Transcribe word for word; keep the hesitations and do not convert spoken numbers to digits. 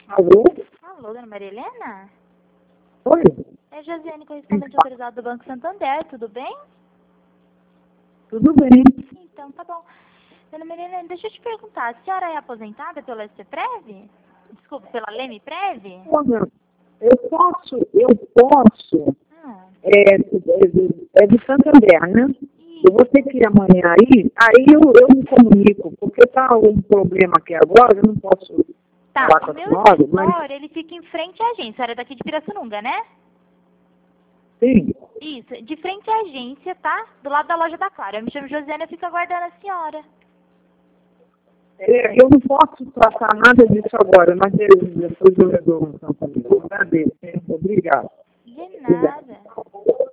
Alô? Alô, dona Maria Helena? Oi? É Josiane, correspondente autorizado do Banco Santander, tudo bem? Tudo bem? Então, tá bom. Dona Maria Helena, deixa eu te perguntar, a senhora é aposentada pela SCPREV? Desculpa, pela LEMIPREV? Olha, eu posso, eu posso, Ah, é, é, é de Santander, né? Eu vou isso. ter que ir amanhã aí, aí eu, eu me comunico, porque tá um problema aqui agora, eu não posso Tá, falar o com a meu senhora, mas escritório, ele fica em frente à agência. A senhora é daqui de Pirassununga, né? sim, Isso, de frente à agência, tá? Do lado da loja da Clara. Eu me chamo Josiane, eu fico aguardando a senhora. é, eu não posso tratar nada disso agora, mas eu, depois eu resolvo então comigo. Agradeço, hein? Obrigado. De Obrigado. nada.